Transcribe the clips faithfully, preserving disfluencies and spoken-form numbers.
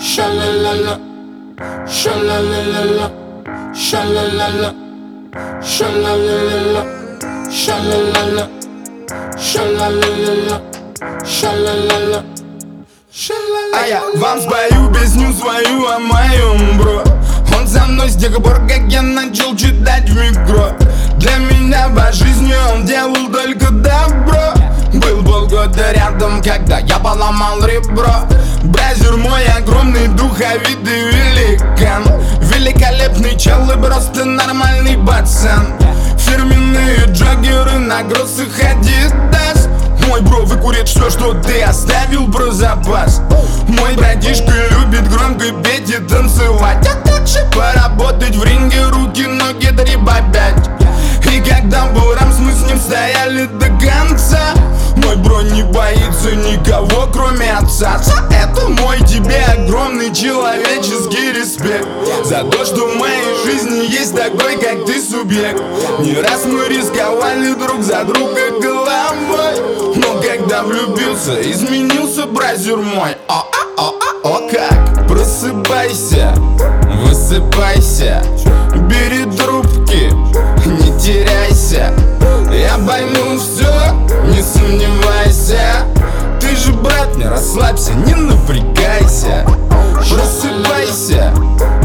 Sha-la-la-la, sha-la-la-la-la, sha-la-la-la, sha-la-la-la-la, sha-la-la-la, sha-la-la-la-la, sha-la-la-la, sha-la-la-la. А я вам спою песню свою о моем бро. Он со мной с тех пор, как я начал читать в микро. Для меня по жизни он делал только добро. Был полгода рядом, когда я поломал ребро. Бразер мой огромный, духовитый великан. Великолепный чел и просто нормальный пацан. Фирменные джоггеры на кроссах Adidas. Мой бро выкурит все, что ты оставил про запас. Мой братишка любит громко петь и танцевать. А также поработать в ринге, руки, ноги, три по пять. И когда был рамс, мы с ним стояли до конца. Мой бро не боится никого, кроме отца. За это мой тебе огромный человеческий респект. За то, что в моей жизни есть такой, как ты, субъект. Не раз мы рисковали друг за друга головой. Но когда влюбился, изменился бразер мой. О, о, о, о, о, как? Просыпайся, высыпайся, бери трубки, не теряйся. Я пойму все, не сомневайся. Ты же брат, не расслабься, не напрягайся. Просыпайся,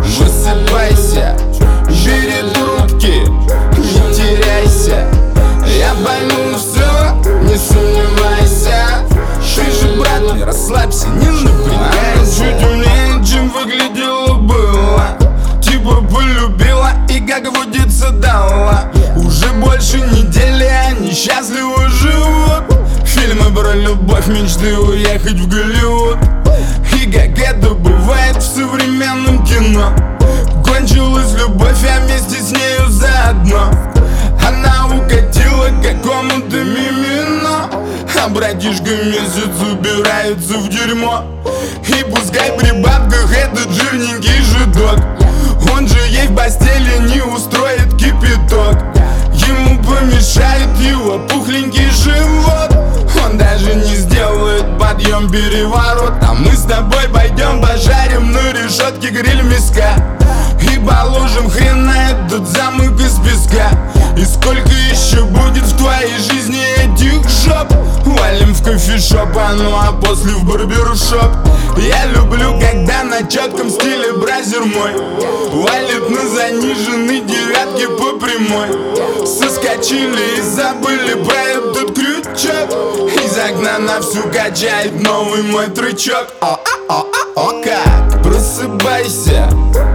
высыпайся, бери трубки, не теряйся. Я пойму все, не сомневайся. Ты же брат, не расслабься, не напрягайся. Чуть умнее, чем выглядело было. Типа полюбила и как водится дала. Уже больше недели они счастливо живут. Фильмы про любовь, мечты уехать в Голливуд. И как это бывает в современном кино, кончилась любовь, а вместе с нею заодно. Она укатила к какому-то мимино, а братишка месяц убирается в дерьмо. И пускай при бабках этот жирненький жидок, он же ей в постели не устроит кипяток. Ему помешает его пухленький живот. Он даже не сделает подъем-переворот. А мы с тобой пойдем пожарим на решетке гриль мяска. И положим хрен на этот замок из песка. И сколько еще будет в твоей жизни этих жоп? Валим в кофешоп, а ну а после в барбершоп. Я люблю, когда на четком стиле бразер мой валит на заниженной девятке по прямой. Соскочили и забыли про этот крючок. Из окна на всю качает новый мой трючок. О, о, о, о, о, как? Просыпайся,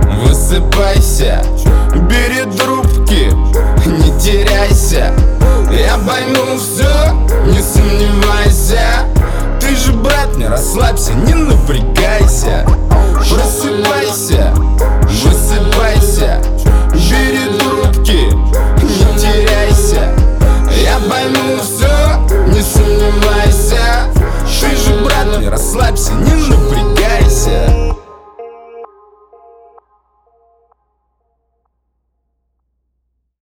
высыпайся, бери трубки, не теряйся. Я пойму все, не сомневайся. Ты же брат, не расслабься, не напрягайся. Просыпайся,